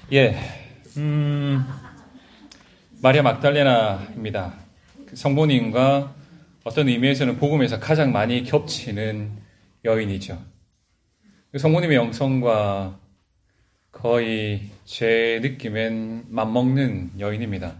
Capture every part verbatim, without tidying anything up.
예, 음, 마리아 막달레나입니다. 성모님과 어떤 의미에서는 복음에서 가장 많이 겹치는 여인이죠. 성모님의 영성과 거의 제 느낌엔 맞먹는 여인입니다.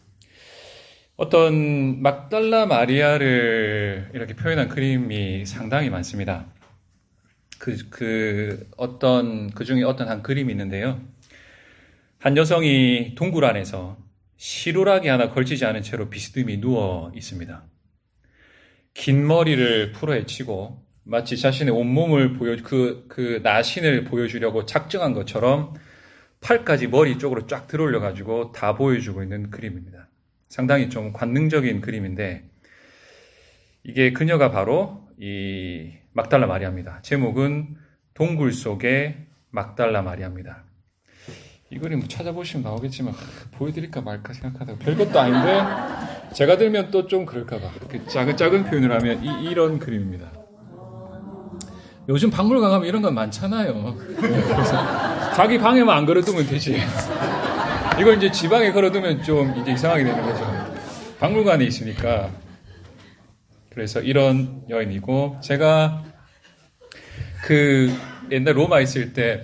어떤 막달라 마리아를 이렇게 표현한 그림이 상당히 많습니다. 그, 그, 어떤, 그 중에 어떤 한 그림이 있는데요. 한 여성이 동굴 안에서 시루라기 하나 걸치지 않은 채로 비스듬히 누워 있습니다. 긴 머리를 풀어헤치고 마치 자신의 온몸을 보여, 그, 그 나신을 보여주려고 작정한 것처럼 팔까지 머리 쪽으로 쫙 들어올려가지고 다 보여주고 있는 그림입니다. 상당히 좀 관능적인 그림인데, 이게 그녀가 바로 이 막달라 마리아입니다. 제목은 동굴 속의 막달라 마리아입니다. 이 그림 찾아보시면 나오겠지만 보여드릴까 말까 생각하다가 별것도 아닌데 제가 들면 또 좀 그럴까봐 작은 작은 표현을 하면 이, 이런 그림입니다. 요즘 박물관 가면 이런 건 많잖아요. 그래서 자기 방에만 안 걸어두면 되지. 이걸 이제 지방에 걸어두면 좀 이제 이상하게 되는 거죠. 박물관에 있으니까. 그래서 이런 여인이고, 제가 그 옛날 로마 있을 때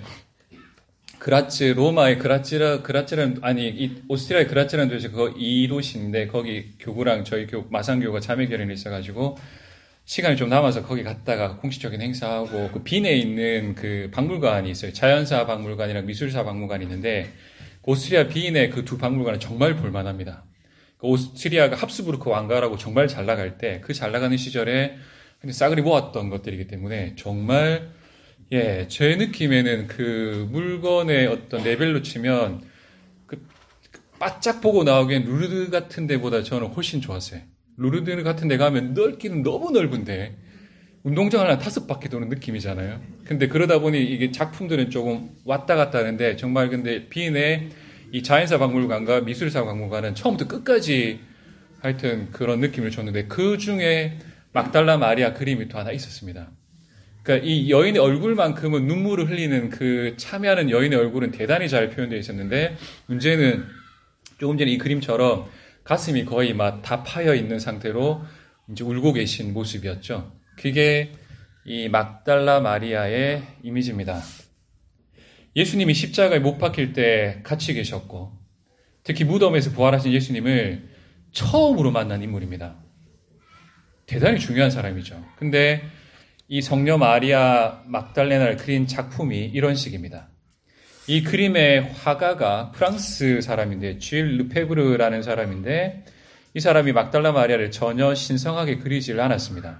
그라츠, 로마의 그라츠라, 그라츠라는, 아니, 이 오스트리아의 그라츠라는 도시 그 이도시인데, 거기 교구랑 저희 교, 마산교가 자매결연이 있어가지고, 시간이 좀 남아서 거기 갔다가 공식적인 행사하고, 그 빈에 있는 그 박물관이 있어요. 자연사 박물관이랑 미술사 박물관이 있는데, 오스트리아 빈의 그 두 박물관은 정말 볼만합니다. 그 오스트리아가 합스부르크 왕가라고 정말 잘 나갈 때, 그 잘 나가는 시절에 싸그리 모았던 것들이기 때문에, 정말 예, 제 느낌에는 그 물건의 어떤 레벨로 치면 그 바짝 보고 나오기엔 루르드 같은 데보다 저는 훨씬 좋았어요. 루르드 같은 데 가면 넓기는 너무 넓은데 운동장 하나 다섯 바퀴 도는 느낌이잖아요. 근데 그러다 보니 이게 작품들은 조금 왔다 갔다 하는데 정말 근데 빈의 이 자연사 박물관과 미술사 박물관은 처음부터 끝까지 하여튼 그런 느낌을 줬는데 그 중에 막달라 마리아 그림이 또 하나 있었습니다. 그러니까 이 여인의 얼굴만큼은 눈물을 흘리는 그 참여하는 여인의 얼굴은 대단히 잘 표현되어 있었는데 문제는 조금 전에 이 그림처럼 가슴이 거의 막 다 파여 있는 상태로 이제 울고 계신 모습이었죠. 그게 이 막달라 마리아의 이미지입니다. 예수님이 십자가에 못 박힐 때 같이 계셨고 특히 무덤에서 부활하신 예수님을 처음으로 만난 인물입니다. 대단히 중요한 사람이죠. 근데 이 성녀 마리아 막달레나를 그린 작품이 이런 식입니다. 이 그림의 화가가 프랑스 사람인데 쥘 르페브르라는 사람인데 이 사람이 막달라 마리아를 전혀 신성하게 그리질 않았습니다.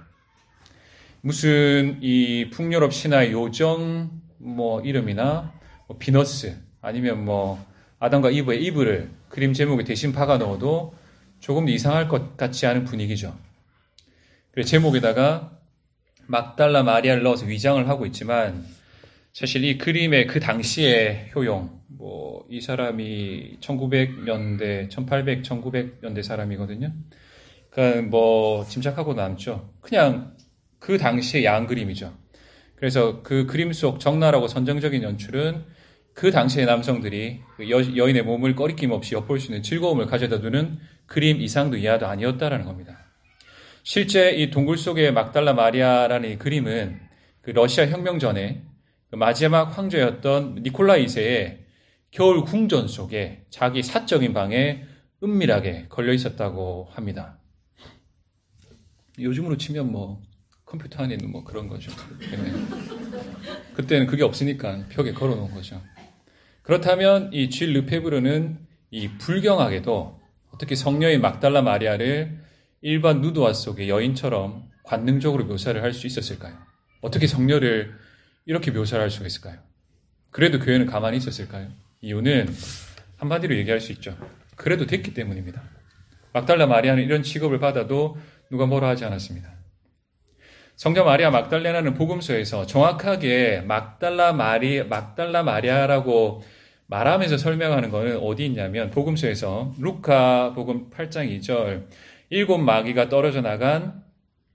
무슨 이 북유럽 신화의 요정 뭐 이름이나 뭐 비너스 아니면 뭐 아담과 이브의 이브를 그림 제목에 대신 박아 넣어도 조금 더 이상할 것 같지 않은 분위기죠. 그래서 제목에다가 막달라 마리아를 넣어서 위장을 하고 있지만 사실 이 그림의 그 당시의 효용, 뭐 이 사람이 천구백 년대, 천팔백, 천구백 년대 사람이거든요. 그러니까 뭐 짐작하고 남죠. 그냥 그 당시의 야한 그림이죠. 그래서 그 그림 속 적나라하고 선정적인 연출은 그 당시의 남성들이 그 여, 여인의 몸을 꺼리낌 없이 엿볼 수 있는 즐거움을 가져다 두는 그림 이상도 이하도 아니었다라는 겁니다. 실제 이 동굴 속의 막달라 마리아라는 이 그림은 그 러시아 혁명 전에 그 마지막 황제였던 니콜라이 이 세의 겨울 궁전 속에 자기 사적인 방에 은밀하게 걸려 있었다고 합니다. 요즘으로 치면 뭐 컴퓨터 안에 있는 뭐 그런 거죠. 그때는 그게 없으니까 벽에 걸어 놓은 거죠. 그렇다면 이 쥘 르페브르는 이 불경하게도 어떻게 성녀인 막달라 마리아를 일반 누드화 속의 여인처럼 관능적으로 묘사를 할 수 있었을까요? 어떻게 성녀를 이렇게 묘사를 할 수가 있을까요? 그래도 교회는 가만히 있었을까요? 이유는 한마디로 얘기할 수 있죠. 그래도 됐기 때문입니다. 막달라 마리아는 이런 취급을 받아도 누가 뭐라 하지 않았습니다. 성녀 마리아 막달레나는 복음서에서 정확하게 막달라 마리, 막달라 마리아라고 말하면서 설명하는 것은 어디 있냐면 복음서에서 루카 복음 팔 장 이 절 일곱 마귀가 떨어져 나간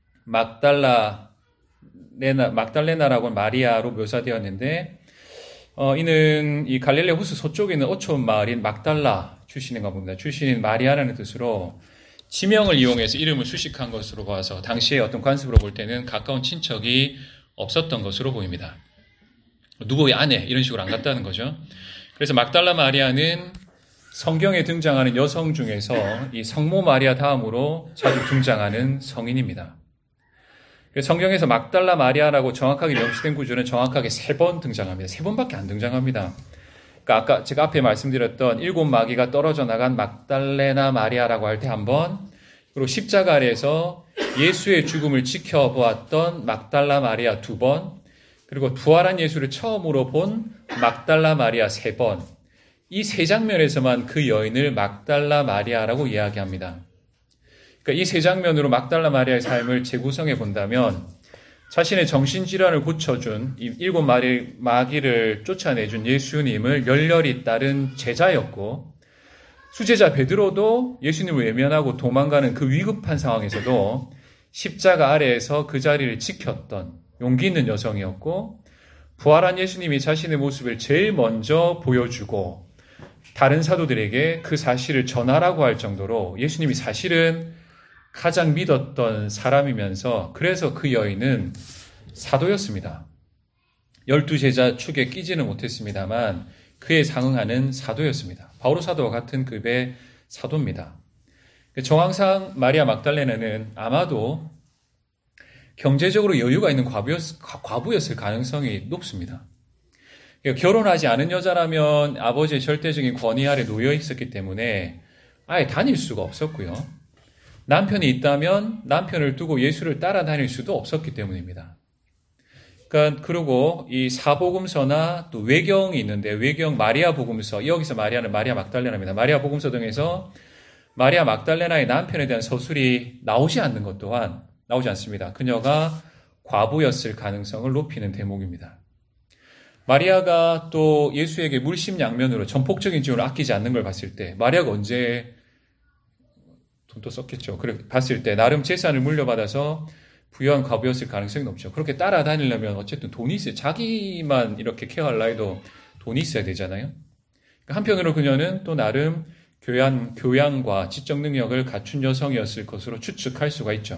막달라 레나, 막달레나라고 마리아로 묘사되었는데 어, 이는 이 갈릴레 호수 서쪽에 있는 어촌 마을인 막달라 출신인가 봅니다. 출신인 마리아라는 뜻으로 지명을 이용해서 이름을 수식한 것으로 봐서 당시에 어떤 관습으로 볼 때는 가까운 친척이 없었던 것으로 보입니다. 누구의 아내 이런 식으로 안 갔다는 거죠. 그래서 막달라 마리아는 성경에 등장하는 여성 중에서 이 성모 마리아 다음으로 자주 등장하는 성인입니다. 성경에서 막달라 마리아라고 정확하게 명시된 구조는 정확하게 세 번 등장합니다. 세 번밖에 안 등장합니다. 그러니까 아까 제가 앞에 말씀드렸던 일곱 마귀가 떨어져 나간 막달레나 마리아라고 할 때 한 번, 그리고 십자가 아래에서 예수의 죽음을 지켜보았던 막달라 마리아 두 번, 그리고 부활한 예수를 처음으로 본 막달라 마리아 세 번, 이 세 장면에서만 그 여인을 막달라 마리아라고 이야기합니다. 그러니까 이 세 장면으로 막달라 마리아의 삶을 재구성해 본다면 자신의 정신질환을 고쳐준 이 일곱 마리 마귀를 쫓아내준 예수님을 열렬히 따른 제자였고, 수제자 베드로도 예수님을 외면하고 도망가는 그 위급한 상황에서도 십자가 아래에서 그 자리를 지켰던 용기 있는 여성이었고, 부활한 예수님이 자신의 모습을 제일 먼저 보여주고 다른 사도들에게 그 사실을 전하라고 할 정도로 예수님이 사실은 가장 믿었던 사람이면서, 그래서 그 여인은 사도였습니다. 열두 제자 축에 끼지는 못했습니다만 그에 상응하는 사도였습니다. 바오로 사도와 같은 급의 사도입니다. 정황상 마리아 막달레나는 아마도 경제적으로 여유가 있는 과부였, 과부였을 가능성이 높습니다. 결혼하지 않은 여자라면 아버지의 절대적인 권위 아래 놓여 있었기 때문에 아예 다닐 수가 없었고요. 남편이 있다면 남편을 두고 예수를 따라다닐 수도 없었기 때문입니다. 그러니까 그리고 이 사복음서나 또 외경이 있는데, 외경 마리아 복음서, 여기서 마리아는 마리아 막달레나입니다. 마리아 복음서 등에서 마리아 막달레나의 남편에 대한 서술이 나오지 않는 것 또한 나오지 않습니다. 그녀가 과부였을 가능성을 높이는 대목입니다. 마리아가 또 예수에게 물심양면으로 전폭적인 지원을 아끼지 않는 걸 봤을 때, 마리아가 언제 돈도 썼겠죠. 그래 봤을 때 나름 재산을 물려받아서 부유한 과부였을 가능성이 높죠. 그렇게 따라다니려면 어쨌든 돈이 있어요. 자기만 이렇게 케어하려 해도 돈이 있어야 되잖아요. 한편으로 그녀는 또 나름 교양, 교양과 지적 능력을 갖춘 여성이었을 것으로 추측할 수가 있죠.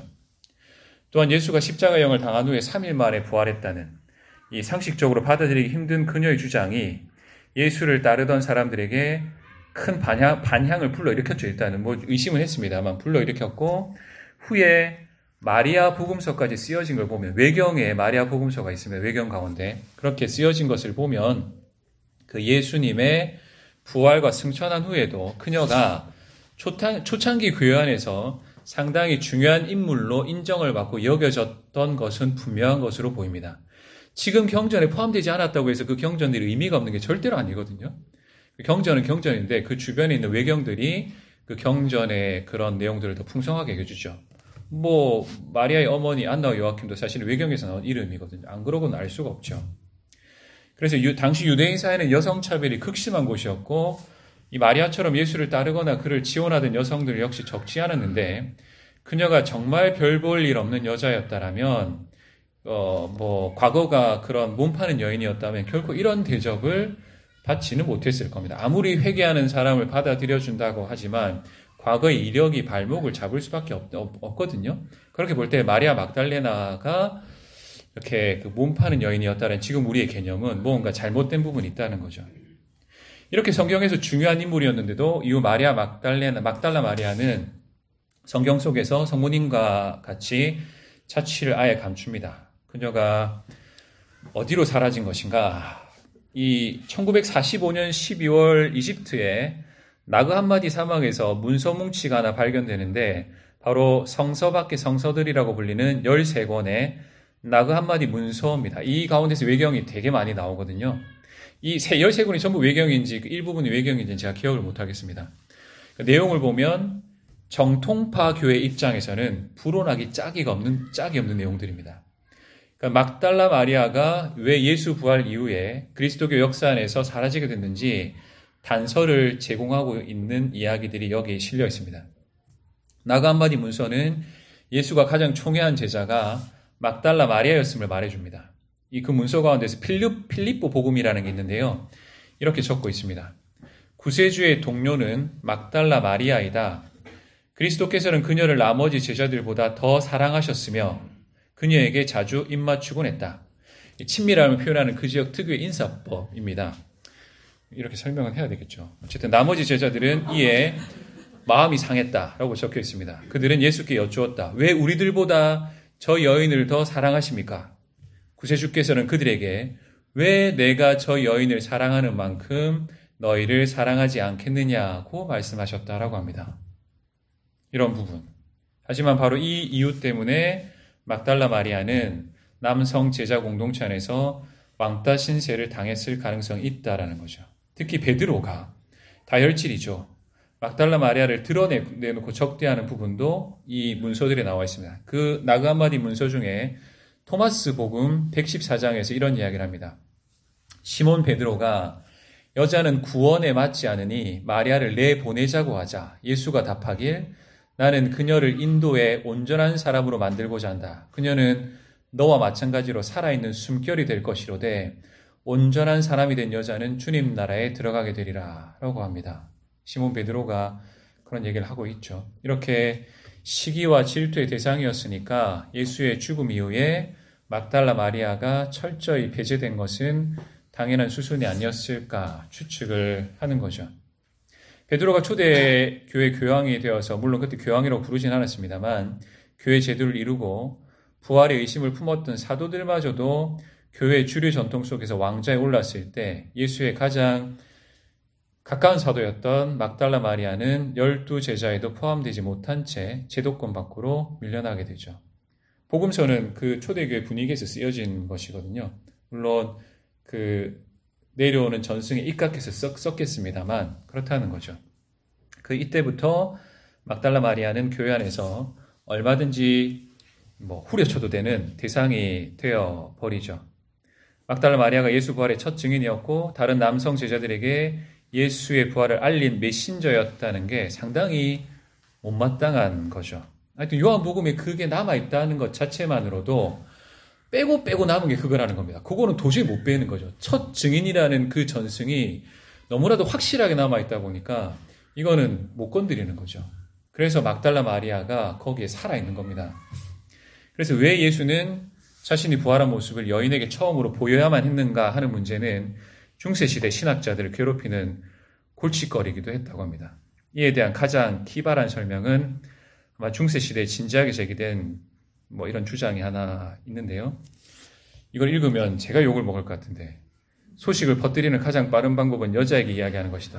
또한 예수가 십자가형을 당한 후에 삼 일 만에 부활했다는 이 상식적으로 받아들이기 힘든 그녀의 주장이 예수를 따르던 사람들에게 큰 반향, 반향을 불러일으켰죠. 일단은 뭐 의심은 했습니다만 불러일으켰고, 후에 마리아 복음서까지 쓰여진 걸 보면, 외경에 마리아 복음서가 있습니다. 외경 가운데 그렇게 쓰여진 것을 보면 그 예수님의 부활과 승천한 후에도 그녀가 초창, 초창기 교회 안에서 상당히 중요한 인물로 인정을 받고 여겨졌던 것은 분명한 것으로 보입니다. 지금 경전에 포함되지 않았다고 해서 그 경전들이 의미가 없는 게 절대로 아니거든요. 경전은 경전인데 그 주변에 있는 외경들이 그 경전의 그런 내용들을 더 풍성하게 해주죠. 뭐 마리아의 어머니 안나와 요아킴도 사실 외경에서 나온 이름이거든요. 안 그러고는 알 수가 없죠. 그래서 유, 당시 유대인 사회는 여성 차별이 극심한 곳이었고, 이 마리아처럼 예수를 따르거나 그를 지원하던 여성들 역시 적지 않았는데, 그녀가 정말 별 볼 일 없는 여자였다라면, 어, 뭐 과거가 그런 몸 파는 여인이었다면 결코 이런 대접을 받지는 못했을 겁니다. 아무리 회개하는 사람을 받아들여 준다고 하지만 과거의 이력이 발목을 잡을 수밖에 없, 없거든요. 그렇게 볼 때 마리아 막달레나가 이렇게 그 몸 파는 여인이었다는 지금 우리의 개념은 뭔가 잘못된 부분이 있다는 거죠. 이렇게 성경에서 중요한 인물이었는데도 이후 마리아 막달레나, 막달라 마리아는 성경 속에서 성모님과 같이 자취를 아예 감춥니다. 그녀가 어디로 사라진 것인가? 이 천구백사십오 년 십이월 이집트의 나그 함마디 사막에서 문서 뭉치가 하나 발견되는데, 바로 성서 밖의 성서들이라고 불리는 열세 권의 나그 함마디 문서입니다. 이 가운데서 외경이 되게 많이 나오거든요. 이 열세 권이 전부 외경인지 그 일부분이 외경인지는 제가 기억을 못하겠습니다. 그 내용을 보면 정통파 교회 입장에서는 불온하기 짝이 없는, 짝이 없는 내용들입니다. 그러니까 막달라 마리아가 왜 예수 부활 이후에 그리스도교 역사 안에서 사라지게 됐는지 단서를 제공하고 있는 이야기들이 여기에 실려 있습니다. 나그 함마디 문서는 예수가 가장 총애한 제자가 막달라 마리아였음을 말해줍니다. 이 그 문서 가운데서 필립, 필립보 복음이라는 게 있는데요. 이렇게 적고 있습니다. 구세주의 동료는 막달라 마리아이다. 그리스도께서는 그녀를 나머지 제자들보다 더 사랑하셨으며 그녀에게 자주 입맞추곤 했다. 친밀함을 표현하는 그 지역 특유의 인사법입니다. 이렇게 설명을 해야 되겠죠. 어쨌든 나머지 제자들은 이에 마음이 상했다라고 적혀 있습니다. 그들은 예수께 여쭈었다. 왜 우리들보다 저 여인을 더 사랑하십니까? 구세주께서는 그들에게 왜 내가 저 여인을 사랑하는 만큼 너희를 사랑하지 않겠느냐고 말씀하셨다라고 합니다. 이런 부분. 하지만 바로 이 이유 때문에 막달라 마리아는 남성 제자 공동체 안에서 왕따 신세를 당했을 가능성이 있다라는 거죠. 특히 베드로가 다혈질이죠. 막달라 마리아를 드러내놓고 적대하는 부분도 이 문서들에 나와 있습니다. 그 나그 한마디 문서 중에 토마스 복음 백십사 장에서 이런 이야기를 합니다. 시몬 베드로가 여자는 구원에 맞지 않으니 마리아를 내보내자고 하자 예수가 답하길 나는 그녀를 인도에 온전한 사람으로 만들고자 한다. 그녀는 너와 마찬가지로 살아있는 숨결이 될 것이로되 온전한 사람이 된 여자는 주님 나라에 들어가게 되리라 라고 합니다. 시몬 베드로가 그런 얘기를 하고 있죠. 이렇게 시기와 질투의 대상이었으니까 예수의 죽음 이후에 막달라 마리아가 철저히 배제된 것은 당연한 수순이 아니었을까 추측을 하는 거죠. 베드로가 초대교회 교황이 되어서 물론 그때 교황이라고 부르진 않았습니다만 교회 제도를 이루고 부활의 의심을 품었던 사도들마저도 교회 주류 전통 속에서 왕좌에 올랐을 때 예수의 가장 가까운 사도였던 막달라 마리아는 열두 제자에도 포함되지 못한 채 제도권 밖으로 밀려나게 되죠. 복음서는 그 초대교회 분위기에서 쓰여진 것이거든요. 물론 그 내려오는 전승에 입각해서 썩, 썩겠습니다만 그렇다는 거죠. 그 이때부터 막달라 마리아는 교회 안에서 얼마든지 뭐 후려쳐도 되는 대상이 되어 버리죠. 막달라 마리아가 예수 부활의 첫 증인이었고 다른 남성 제자들에게 예수의 부활을 알린 메신저였다는 게 상당히 못마땅한 거죠. 하여튼 요한복음에 그게 남아있다는 것 자체만으로도 빼고 빼고 남은 게 그거라는 겁니다. 그거는 도저히 못 빼는 거죠. 첫 증인이라는 그 전승이 너무나도 확실하게 남아있다 보니까 이거는 못 건드리는 거죠. 그래서 막달라 마리아가 거기에 살아있는 겁니다. 그래서 왜 예수는 자신이 부활한 모습을 여인에게 처음으로 보여야만 했는가 하는 문제는 중세시대 신학자들을 괴롭히는 골칫거리기도 했다고 합니다. 이에 대한 가장 기발한 설명은 아마 중세시대에 진지하게 제기된 뭐 이런 주장이 하나 있는데요. 이걸 읽으면 제가 욕을 먹을 것 같은데 소식을 퍼뜨리는 가장 빠른 방법은 여자에게 이야기하는 것이다.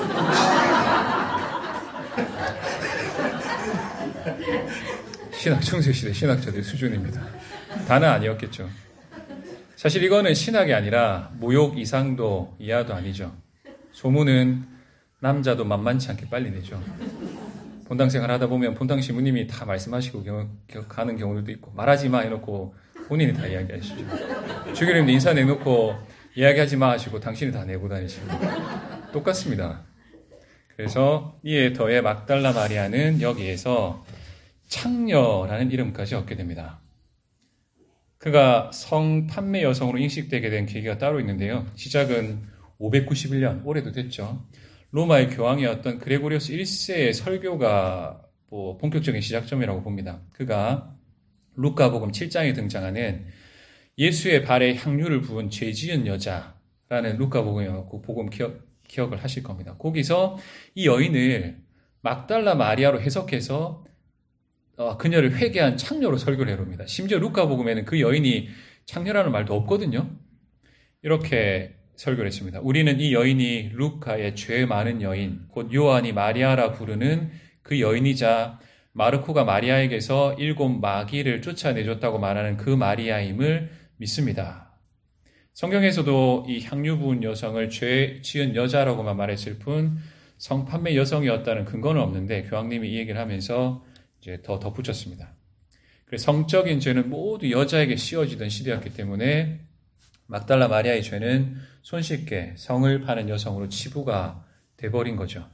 신학 중세시대 신학자들 수준입니다. 다는 아니었겠죠. 사실 이거는 신학이 아니라 모욕 이상도 이하도 아니죠. 소문은 남자도 만만치 않게 빨리 내죠. 본당 생활 하다 보면 본당 시무님이 다 말씀하시고 가는 경우도 있고 말하지 마 해놓고 본인이 다 이야기하시죠. 주교님도 인사 내놓고 이야기하지 마 하시고 당신이 다 내고 다니시고 똑같습니다. 그래서 이에 더해 막달라 마리아는 여기에서 창녀라는 이름까지 얻게 됩니다. 그가 성판매 여성으로 인식되게 된 계기가 따로 있는데요. 시작은 오백구십일 년, 올해도 됐죠. 로마의 교황이었던 그레고리오스 일 세의 설교가 뭐 본격적인 시작점이라고 봅니다. 그가 루카복음 칠 장에 등장하는 예수의 발에 향유를 부은 죄 지은 여자라는 루카복음이었고 복음 기억, 기억을 하실 겁니다. 거기서 이 여인을 막달라 마리아로 해석해서 어, 그녀를 회개한 창녀로 설교를 해봅니다. 심지어 루카복음에는 그 여인이 창녀라는 말도 없거든요. 이렇게 설교를 했습니다. 우리는 이 여인이 루카의 죄 많은 여인, 곧 요한이 마리아라 부르는 그 여인이자 마르코가 마리아에게서 일곱 마귀를 쫓아내줬다고 말하는 그 마리아임을 믿습니다. 성경에서도 이 향유 부은 여성을 죄 지은 여자라고만 말했을 뿐 성판매 여성이었다는 근거는 없는데 교황님이 이 얘기를 하면서 이제 더 덧붙였습니다. 그래서 성적인 죄는 모두 여자에게 씌워지던 시대였기 때문에 막달라 마리아의 죄는 손쉽게 성을 파는 여성으로 치부가 돼버린 거죠.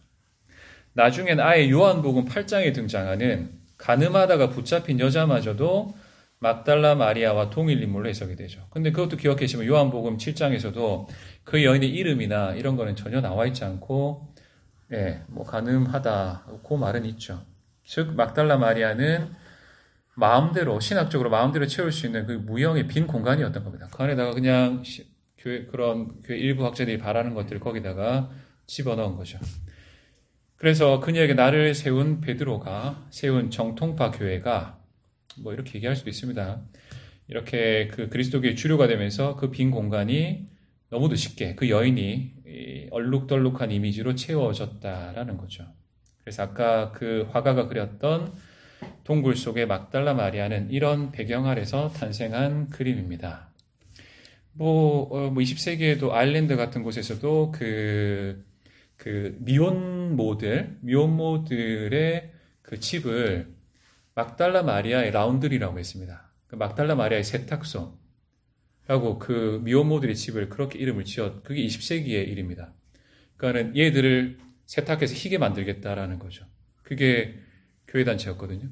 나중엔 아예 요한복음 팔 장에 등장하는 가늠하다가 붙잡힌 여자마저도 막달라 마리아와 동일 인물로 해석이 되죠. 근데 그것도 기억하시면 요한복음 칠 장에서도 그 여인의 이름이나 이런 거는 전혀 나와 있지 않고, 예, 뭐 가늠하다 그 말은 있죠. 즉 막달라 마리아는 마음대로 신학적으로 마음대로 채울 수 있는 그 무형의 빈 공간이었던 겁니다. 그 안에다가 그냥 시, 교회 그런 교회 일부 학자들이 바라는 것들을 거기다가 집어넣은 거죠. 그래서 그녀에게 나를 세운 베드로가 세운 정통파 교회가 뭐 이렇게 얘기할 수도 있습니다. 이렇게 그 그리스도교의 주류가 되면서 그 빈 공간이 너무도 쉽게 그 여인이 얼룩덜룩한 이미지로 채워졌다라는 거죠. 그래서 아까 그 화가가 그렸던 동굴 속의 막달라 마리아는 이런 배경 아래서 탄생한 그림입니다. 뭐, 어, 뭐 이십 세기에도 아일랜드 같은 곳에서도 그, 그 미혼모들, 미혼모들의 그 집을 막달라 마리아의 라운드리라고 했습니다. 그 막달라 마리아의 세탁소 라고 그 미혼모들의 집을 그렇게 이름을 지었, 그게 이십 세기의 일입니다. 그러니까는 얘들을 세탁해서 희게 만들겠다라는 거죠. 그게 교회단체였거든요.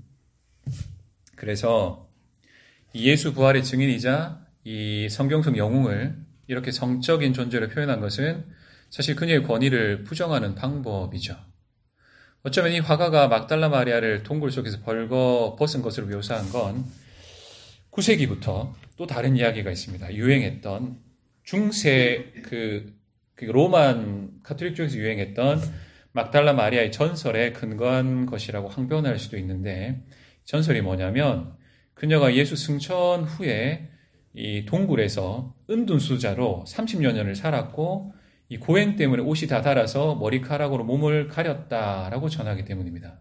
그래서 예수 부활의 증인이자 이 성경성 영웅을 이렇게 성적인 존재로 표현한 것은 사실 그녀의 권위를 부정하는 방법이죠. 어쩌면 이 화가가 막달라 마리아를 동굴 속에서 벌거 벗은 것으로 묘사한 건 구 세기부터 또 다른 이야기가 있습니다. 유행했던 중세 그, 그 로만 카톨릭 쪽에서 유행했던 막달라 마리아의 전설에 근거한 것이라고 항변할 수도 있는데, 전설이 뭐냐면 그녀가 예수 승천 후에 이 동굴에서 은둔수자로 삼십여 년을 살았고 이 고행 때문에 옷이 다 닳아서 머리카락으로 몸을 가렸다라고 전하기 때문입니다.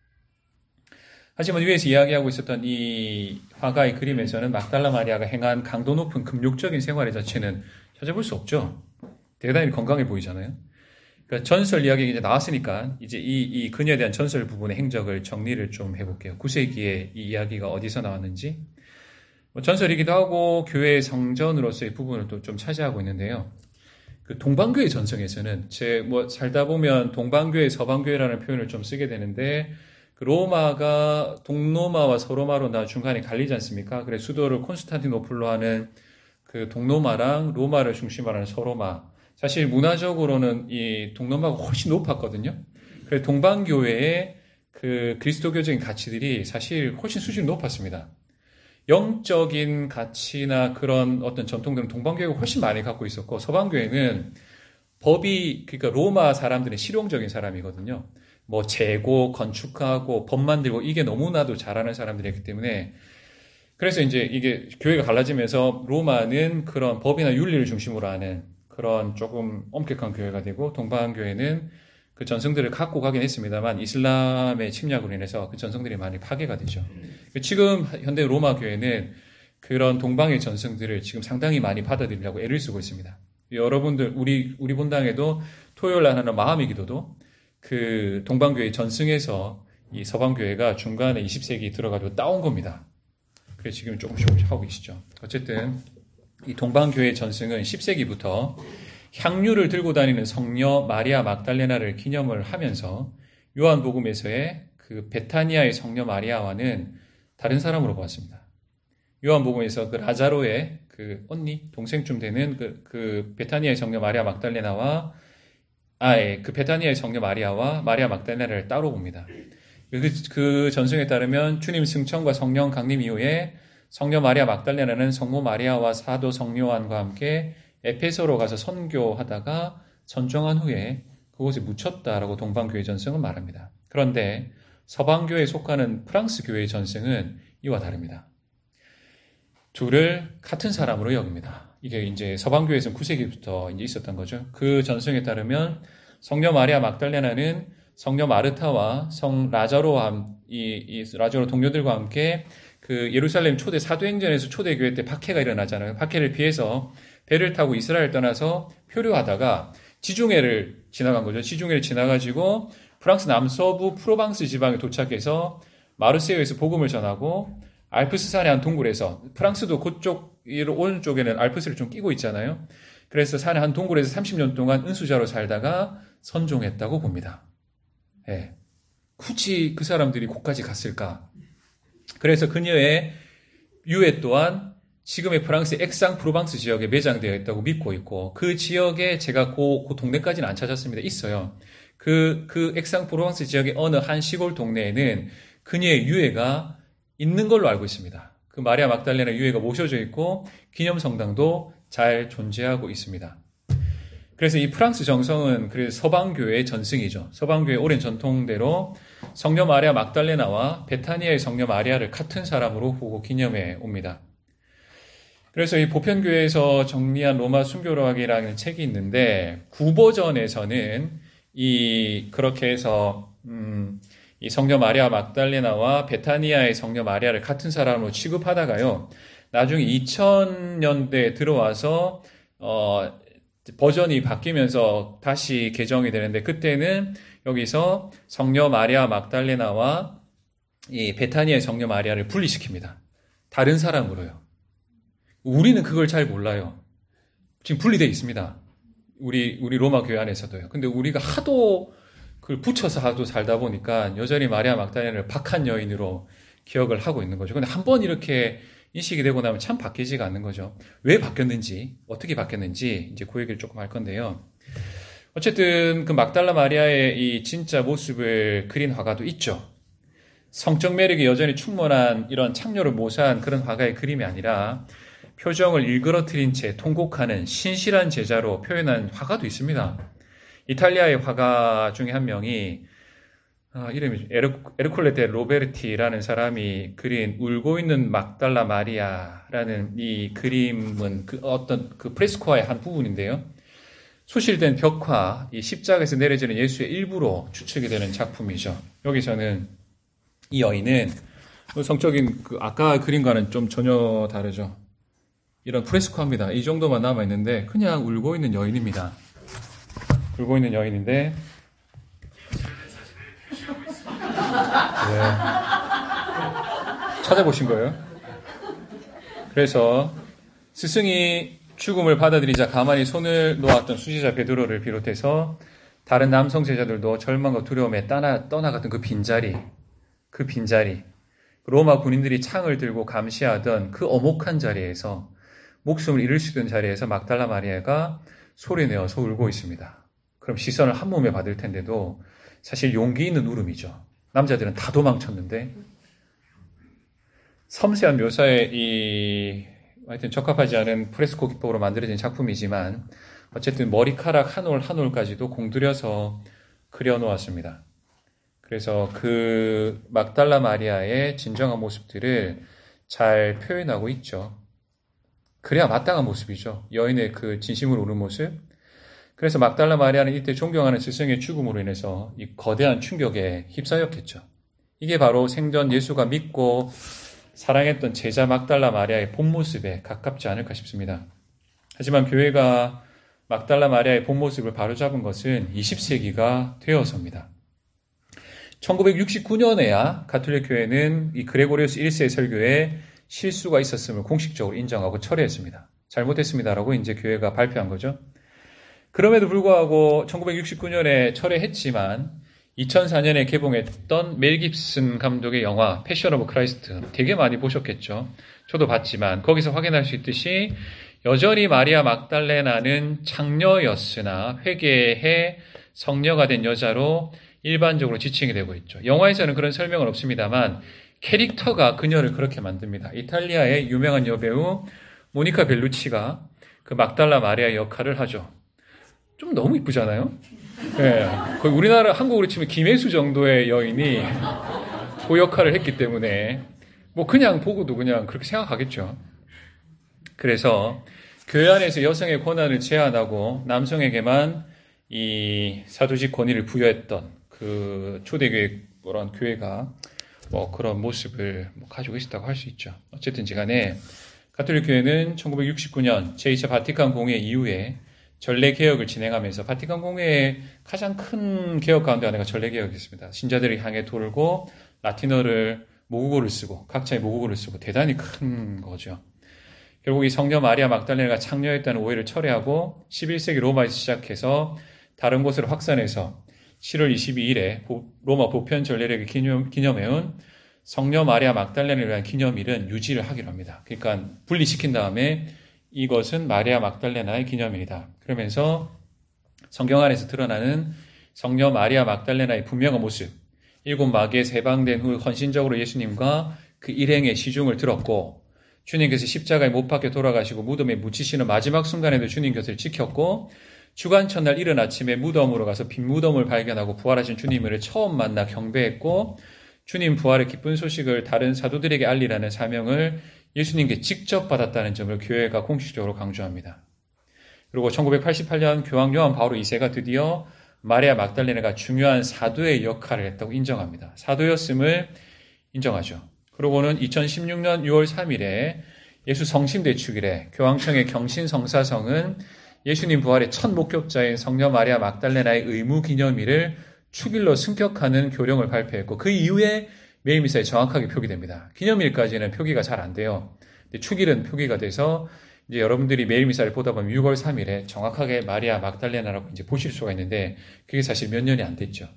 하지만 위에서 이야기하고 있었던 이 화가의 그림에서는 막달라 마리아가 행한 강도 높은 금욕적인 생활의 자체는 찾아볼 수 없죠. 대단히 건강해 보이잖아요. 그러니까 전설 이야기가 이제 나왔으니까 이제 이, 이 그녀에 대한 전설 부분의 행적을 정리를 좀 해볼게요. 구 세기에 이 이야기가 어디서 나왔는지. 뭐 전설이기도 하고 교회의 성전으로서의 부분을 또 좀 차지하고 있는데요. 그 동방교회 전성에서는 제 뭐 살다 보면 동방교회, 서방교회라는 표현을 좀 쓰게 되는데, 그 로마가 동로마와 서로마로 나 중간에 갈리지 않습니까? 그래서 수도를 콘스탄티노플로 하는 그 동로마랑 로마를 중심으로 하는 서로마. 사실 문화적으로는 이 동로마가 훨씬 높았거든요. 그래서 동방교회의 그 그리스도교적인 가치들이 사실 훨씬 수준이 높았습니다. 영적인 가치나 그런 어떤 전통들은 동방교회가 훨씬 많이 갖고 있었고, 서방교회는 법이, 그러니까 로마 사람들은 실용적인 사람이거든요. 뭐 재고, 건축하고, 법 만들고 이게 너무나도 잘하는 사람들이기 때문에, 그래서 이제 이게 교회가 갈라지면서 로마는 그런 법이나 윤리를 중심으로 하는 그런 조금 엄격한 교회가 되고, 동방교회는 그 전성들을 갖고 가긴 했습니다만 이슬람의 침략으로 인해서 그 전성들이 많이 파괴가 되죠. 지금 현대 로마 교회는 그런 동방의 전성들을 지금 상당히 많이 받아들이려고 애를 쓰고 있습니다. 여러분들 우리 우리 본당에도 토요일 날 하는 마음의 기도도 그 동방교회 전승에서 이 서방교회가 중간에 이십 세기 들어가지고 따온 겁니다. 그래서 지금 조금씩 하고 계시죠. 어쨌든 이 동방교회 전승은 십 세기부터 향유를 들고 다니는 성녀 마리아 막달레나를 기념을 하면서 요한복음에서의 그 베타니아의 성녀 마리아와는 다른 사람으로 보았습니다. 요한복음에서 그 라자로의 그 언니, 동생쯤 되는 그, 그 베타니아의 성녀 마리아 막달레나와 아예 그 베타니아의 성녀 마리아와 마리아 막달레나를 따로 봅니다. 그, 그 전승에 따르면 주님 승천과 성령 강림 이후에 성녀 마리아 막달레나는 성모 마리아와 사도 성요한과 함께 에페소로 가서 선교하다가 전정한 후에 그곳에 묻혔다라고 동방교회 전승은 말합니다. 그런데 서방교회에 속하는 프랑스 교회의 전승은 이와 다릅니다. 둘을 같은 사람으로 여깁니다. 이게 이제 서방교회에서는 구 세기부터 이제 있었던 거죠. 그 전승에 따르면 성녀 마리아 막달레나는 성녀 마르타와 성 라자로와 이, 이 라자로 동료들과 함께 그 예루살렘 초대 사도행전에서 초대교회 때 박해가 일어나잖아요. 박해를 피해서 배를 타고 이스라엘 떠나서 표류하다가 지중해를 지나간 거죠. 지중해를 지나가지고 프랑스 남서부 프로방스 지방에 도착해서 마르세유에서 복음을 전하고 알프스 산의 한 동굴에서, 프랑스도 그쪽 오른쪽에는 알프스를 좀 끼고 있잖아요. 그래서 산의 한 동굴에서 삼십 년 동안 은수자로 살다가 선종했다고 봅니다. 예. 굳이 그 사람들이 곳까지 갔을까? 그래서 그녀의 유해 또한 지금의 프랑스 액상-프로방스 지역에 매장되어 있다고 믿고 있고 그 지역에 제가 그, 그 동네까지는 안 찾았습니다. 있어요. 그, 그 액상-프로방스 지역의 어느 한 시골 동네에는 그녀의 유해가 있는 걸로 알고 있습니다. 그 마리아 막달레나 유해가 모셔져 있고 기념성당도 잘 존재하고 있습니다. 그래서 이 프랑스 정성은 그래서 서방교회의 전승이죠. 서방교회의 오랜 전통대로 성녀 마리아 막달레나와 베타니아의 성녀 마리아를 같은 사람으로 보고 기념해 옵니다. 그래서 이 보편교회에서 정리한 로마 순교록이라는 책이 있는데 구버전에서는 이 그렇게 해서 음, 이 성녀 마리아 막달레나와 베타니아의 성녀 마리아를 같은 사람으로 취급하다가요. 나중에 이천 년대에 들어와서 어, 버전이 바뀌면서 다시 개정이 되는데 그때는 여기서 성녀 마리아 막달레나와 이 베타니아의 성녀 마리아를 분리시킵니다. 다른 사람으로요. 우리는 그걸 잘 몰라요. 지금 분리되어 있습니다. 우리 우리 로마 교회 안에서도요. 근데 우리가 하도 그걸 붙여서 하도 살다 보니까 여전히 마리아 막달레나를 박한 여인으로 기억을 하고 있는 거죠. 근데 한번 이렇게 인식이 되고 나면 참 바뀌지가 않는 거죠. 왜 바뀌었는지, 어떻게 바뀌었는지 이제 그 얘기를 조금 할 건데요. 어쨌든 그 막달라 마리아의 이 진짜 모습을 그린 화가도 있죠. 성적 매력이 여전히 충만한 이런 창녀를 모사한 그런 화가의 그림이 아니라 표정을 일그러뜨린 채 통곡하는 신실한 제자로 표현한 화가도 있습니다. 이탈리아의 화가 중에 한 명이 아, 이름이 에르콜레 데 로베르티라는 사람이 그린 울고 있는 막달라 마리아라는 이 그림은 그 어떤 그 프레스코화의 한 부분인데요. 수실된 벽화, 이 십자가에서 내려지는 예수의 일부로 추측이 되는 작품이죠. 여기서는 이 여인은 성적인 그 아까 그림과는 좀 전혀 다르죠. 이런 프레스코화입니다. 이 정도만 남아 있는데 그냥 울고 있는 여인입니다. 울고 있는 여인인데. 네. 찾아보신 거예요? 그래서 스승이 죽음을 받아들이자 가만히 손을 놓았던 수제자 베드로를 비롯해서 다른 남성 제자들도 절망과 두려움에 떠나, 떠나갔던 그 빈자리, 그 빈자리, 로마 군인들이 창을 들고 감시하던 그 엄혹한 자리에서 목숨을 잃을 수 있는 자리에서 막달라 마리아가 소리내어서 울고 있습니다. 그럼 시선을 한 몸에 받을 텐데도 사실 용기 있는 울음이죠. 남자들은 다 도망쳤는데 섬세한 묘사에 이 하여튼 적합하지 않은 프레스코 기법으로 만들어진 작품이지만 어쨌든 머리카락 한 올 한 올까지도 공들여서 그려놓았습니다. 그래서 그 막달라 마리아의 진정한 모습들을 잘 표현하고 있죠. 그래야 마땅한 모습이죠. 여인의 그 진심으로 우는 모습. 그래서 막달라 마리아는 이때 존경하는 스승의 죽음으로 인해서 이 거대한 충격에 휩싸였겠죠. 이게 바로 생전 예수가 믿고 사랑했던 제자 막달라 마리아의 본 모습에 가깝지 않을까 싶습니다. 하지만 교회가 막달라 마리아의 본 모습을 바로잡은 것은 이십 세기가 되어서입니다. 천구백육십구 년에야 가톨릭 교회는 이 그레고리우스 일 세 설교에 실수가 있었음을 공식적으로 인정하고 철회했습니다. 잘못했습니다라고 이제 교회가 발표한 거죠. 그럼에도 불구하고 천구백육십구 년에 철회했지만 이천사 년에 개봉했던 멜 깁슨 감독의 영화 패션 오브 크라이스트 되게 많이 보셨겠죠. 저도 봤지만 거기서 확인할 수 있듯이 여전히 마리아 막달레나는 창녀였으나 회개해 성녀가 된 여자로 일반적으로 지칭이 되고 있죠. 영화에서는 그런 설명은 없습니다만 캐릭터가 그녀를 그렇게 만듭니다. 이탈리아의 유명한 여배우 모니카 벨루치가 그 막달라 마리아 역할을 하죠. 좀 너무 이쁘잖아요? 네. 거의 우리나라, 한국으로 치면 김혜수 정도의 여인이 그 역할을 했기 때문에 뭐 그냥 보고도 그냥 그렇게 생각하겠죠. 그래서 교회 안에서 여성의 권한을 제한하고 남성에게만 이 사도직 권위를 부여했던 그 초대교회 그런 교회가 뭐 그런 모습을 뭐 가지고 있었다고 할 수 있죠. 어쨌든지 간에 가톨릭 교회는 천구백육십구 년 제이 차 바티칸 공회 이후에 전례 개혁을 진행하면서 바티칸 공회의 가장 큰 개혁 가운데 하나가 전례 개혁이었습니다. 신자들을 향해 돌고 라틴어를 모국어를 쓰고 각자의 모국어를 쓰고 대단히 큰 거죠. 결국 이 성녀 마리아 막달레나가 창녀였다는 오해를 철회하고 십일 세기 로마에서 시작해서 다른 곳으로 확산해서 칠월 이십이일에 로마 보편 전례력을 기념, 기념해온 성녀 마리아 막달레나를 위한 기념일은 유지를 하기로 합니다. 그러니까 분리시킨 다음에 이것은 마리아 막달레나의 기념일이다. 그러면서 성경 안에서 드러나는 성녀 마리아 막달레나의 분명한 모습, 일곱 마귀에서 해방된 후 헌신적으로 예수님과 그 일행의 시중을 들었고, 주님께서 십자가에 못 박혀 돌아가시고 무덤에 묻히시는 마지막 순간에도 주님 곁을 지켰고, 주간 첫날 이른 아침에 무덤으로 가서 빈 무덤을 발견하고 부활하신 주님을 처음 만나 경배했고, 주님 부활의 기쁜 소식을 다른 사도들에게 알리라는 사명을 예수님께 직접 받았다는 점을 교회가 공식적으로 강조합니다. 그리고 천구백팔십팔 년 교황 요한 바오로 이 세가 드디어 마리아 막달레나가 중요한 사도의 역할을 했다고 인정합니다. 사도였음을 인정하죠. 그러고는 이천십육 년 유월 삼일에 예수 성심대 축일에 교황청의 경신성사성은 예수님 부활의 첫 목격자인 성녀 마리아 막달레나의 의무 기념일을 축일로 승격하는 교령을 발표했고, 그 이후에 매일미사에 정확하게 표기됩니다. 기념일까지는 표기가 잘 안 돼요. 근데 축일은 표기가 돼서 이제 여러분들이 매일미사를 보다 보면 유월 삼일에 정확하게 마리아 막달레나라고 이제 보실 수가 있는데, 그게 사실 몇 년이 안 됐죠.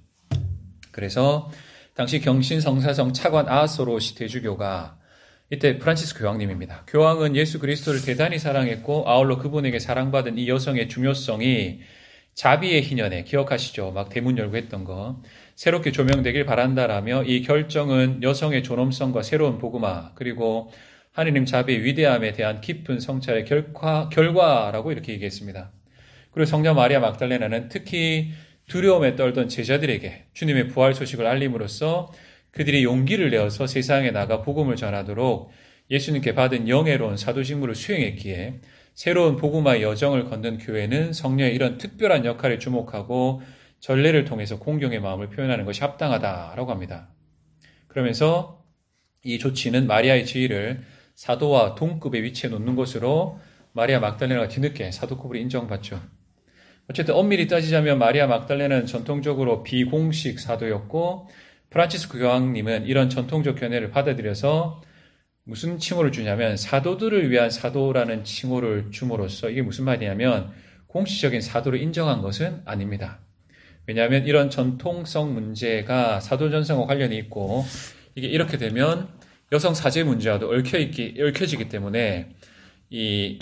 그래서 당시 경신성사성 차관 아하소로시 대주교가, 이때 프란치스코 교황님입니다. 교황은 예수 그리스도를 대단히 사랑했고 아울러 그분에게 사랑받은 이 여성의 중요성이 자비의 희년에, 기억하시죠? 막 대문 열고 했던 거, 새롭게 조명되길 바란다라며 이 결정은 여성의 존엄성과 새로운 복음화, 그리고 하느님 자비의 위대함에 대한 깊은 성찰의 결과, 결과라고 이렇게 얘기했습니다. 그리고 성녀 마리아 막달레나는 특히 두려움에 떨던 제자들에게 주님의 부활 소식을 알림으로써 그들이 용기를 내어서 세상에 나가 복음을 전하도록 예수님께 받은 영예로운 사도직무를 수행했기에 새로운 복음화의 여정을 걷는 교회는 성녀의 이런 특별한 역할에 주목하고 전례를 통해서 공경의 마음을 표현하는 것이 합당하다라고 합니다. 그러면서 이 조치는 마리아의 지위를 사도와 동급에 위치해 놓는 것으로 마리아 막달레나가 뒤늦게 사도급으로 인정받죠. 어쨌든 엄밀히 따지자면 마리아 막달레나는 전통적으로 비공식 사도였고, 프란치스코 교황님은 이런 전통적 견해를 받아들여서 무슨 칭호를 주냐면 사도들을 위한 사도라는 칭호를 줌으로써, 이게 무슨 말이냐면 공식적인 사도를 인정한 것은 아닙니다. 왜냐하면 이런 전통성 문제가 사도전성과 관련이 있고, 이게 이렇게 되면 여성 사제 문제와도 얽혀있기, 얽혀지기 때문에 이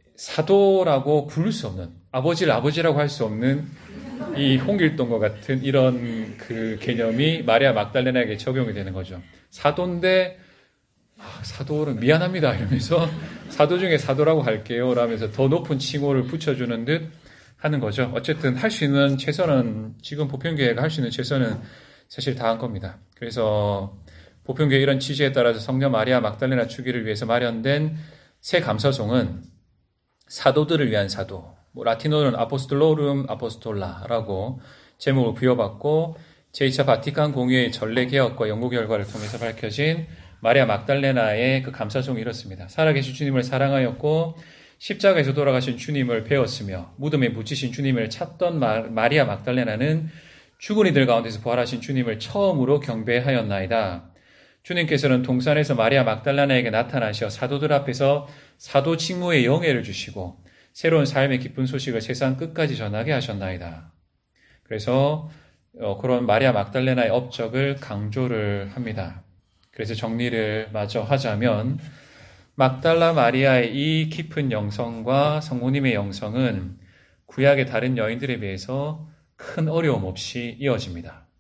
사도라고 부를 수 없는, 아버지를 아버지라고 할 수 없는 이 홍길동과 같은 이런 그 개념이 마리아 막달레나에게 적용이 되는 거죠. 사도인데, 아, 사도는 미안합니다 이러면서 사도 중에 사도라고 할게요 라면서 더 높은 칭호를 붙여주는 듯 하는 거죠. 어쨌든 할 수 있는 최선은, 지금 보편교회가 할 수 있는 최선은 사실 다 한 겁니다. 그래서 보편교회 이런 취지에 따라서 성녀 마리아 막달레나 축일을 위해서 마련된 새 감사송은 사도들을 위한 사도, 뭐 라틴어로는 아포스톨로룸 아포스톨라라고 제목을 부여받고, 제이 차 바티칸 공의회 전례 개혁과 연구 결과를 통해서 밝혀진 마리아 막달레나의 그 감사송이 이렇습니다. 살아계신 주님을 사랑하였고 십자가에서 돌아가신 주님을 배웠으며 무덤에 묻히신 주님을 찾던 마, 마리아 막달레나는 죽은 이들 가운데서 부활하신 주님을 처음으로 경배하였나이다. 주님께서는 동산에서 마리아 막달레나에게 나타나셔 사도들 앞에서 사도 칭호의 영예를 주시고 새로운 삶의 기쁜 소식을 세상 끝까지 전하게 하셨나이다. 그래서 어, 그런 마리아 막달레나의 업적을 강조를 합니다. 그래서 정리를 마저 하자면 막달라 마리아의 이 깊은 영성과 성모님의 영성은 구약의 다른 여인들에 비해서 큰 어려움 없이 이어집니다.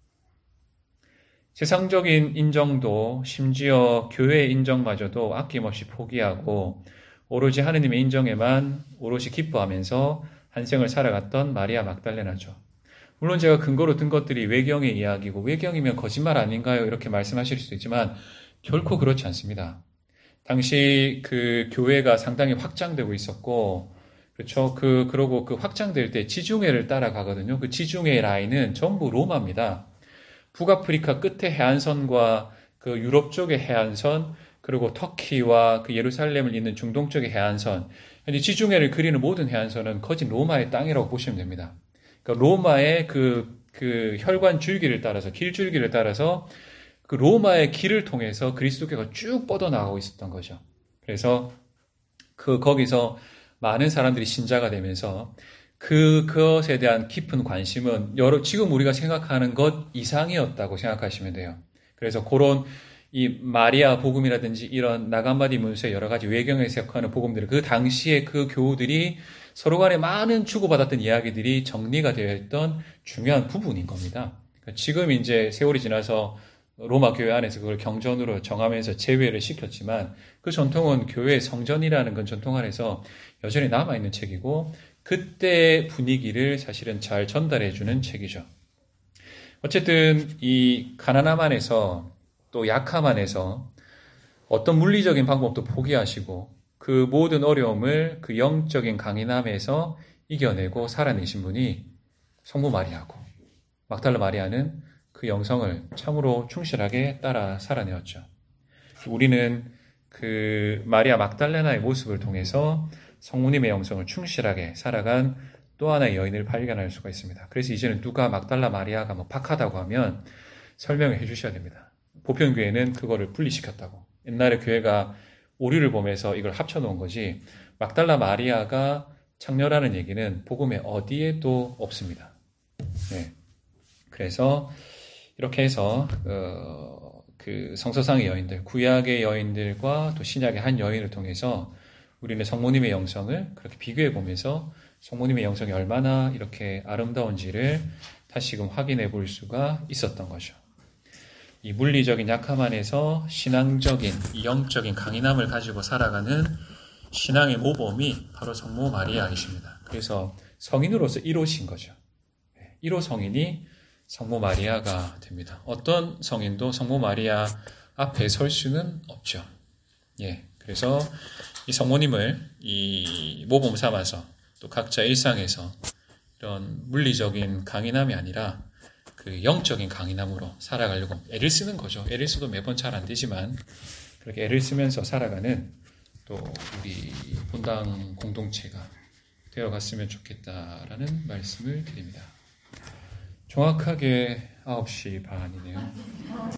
세상적인 인정도, 심지어 교회의 인정마저도 아낌없이 포기하고 오로지 하느님의 인정에만 오롯이 기뻐하면서 한 생을 살아갔던 마리아 막달레나죠. 물론 제가 근거로 든 것들이 외경의 이야기고 외경이면 거짓말 아닌가요? 이렇게 말씀하실 수도 있지만 결코 그렇지 않습니다. 당시 그 교회가 상당히 확장되고 있었고, 그렇죠. 그, 그러고 그 확장될 때 지중해를 따라가거든요. 그 지중해 라인은 전부 로마입니다. 북아프리카 끝에 해안선과 그 유럽 쪽의 해안선, 그리고 터키와 그 예루살렘을 잇는 중동 쪽의 해안선, 현재 지중해를 그리는 모든 해안선은 거진 로마의 땅이라고 보시면 됩니다. 그러니까 로마의 그, 그 혈관 줄기를 따라서, 길 줄기를 따라서 그 로마의 길을 통해서 그리스도교가 쭉 뻗어나가고 있었던 거죠. 그래서 그, 거기서 많은 사람들이 신자가 되면서 그, 그것에 대한 깊은 관심은 여러, 지금 우리가 생각하는 것 이상이었다고 생각하시면 돼요. 그래서 그런 이 마리아 복음이라든지 이런 나간마디 문서의 여러 가지 외경에 해석하는 복음들, 그 당시에 그 교우들이 서로 간에 많은 주고받았던 이야기들이 정리가 되어 있던 중요한 부분인 겁니다. 지금 이제 세월이 지나서 로마 교회 안에서 그걸 경전으로 정하면서 제외를 시켰지만 그 전통은 교회의 성전이라는 건 전통 안에서 여전히 남아있는 책이고 그때 분위기를 사실은 잘 전달해주는 책이죠. 어쨌든 이 가난함 안에서 또 약함 안에서 어떤 물리적인 방법도 포기하시고 그 모든 어려움을 그 영적인 강인함에서 이겨내고 살아내신 분이 성모 마리아고 막달라 마리아는 그 영성을 참으로 충실하게 따라 살아내었죠. 우리는 그 마리아 막달레나의 모습을 통해서 성모님의 영성을 충실하게 살아간 또 하나의 여인을 발견할 수가 있습니다. 그래서 이제는 누가 막달라 마리아가 뭐 박하다고 하면 설명을 해주셔야 됩니다. 보편교회는 그거를 분리시켰다고. 옛날에 교회가 오류를 보면서 이걸 합쳐놓은 거지 막달라 마리아가 창녀라는 얘기는 복음의 어디에도 없습니다. 네. 그래서 이렇게 해서 어, 그 성서상의 여인들, 구약의 여인들과 또 신약의 한 여인을 통해서 우리는 성모님의 영성을 그렇게 비교해 보면서 성모님의 영성이 얼마나 이렇게 아름다운지를 다시금 확인해 볼 수가 있었던 거죠. 이 물리적인 약함 안에서 신앙적인, 영적인 강인함을 가지고 살아가는 신앙의 모범이 바로 성모 마리아이십니다. 그래서 성인으로서 일 호신 거죠. 일 호 성인이 성모 마리아가 됩니다. 어떤 성인도 성모 마리아 앞에 설 수는 없죠. 예, 그래서 이 성모님을 이 모범 삼아서 또 각자 일상에서 이런 물리적인 강인함이 아니라 그 영적인 강인함으로 살아가려고 애를 쓰는 거죠. 애를 써도 매번 잘 안 되지만 그렇게 애를 쓰면서 살아가는 또 우리 본당 공동체가 되어갔으면 좋겠다라는 말씀을 드립니다. 정확하게 아홉 시 반이네요.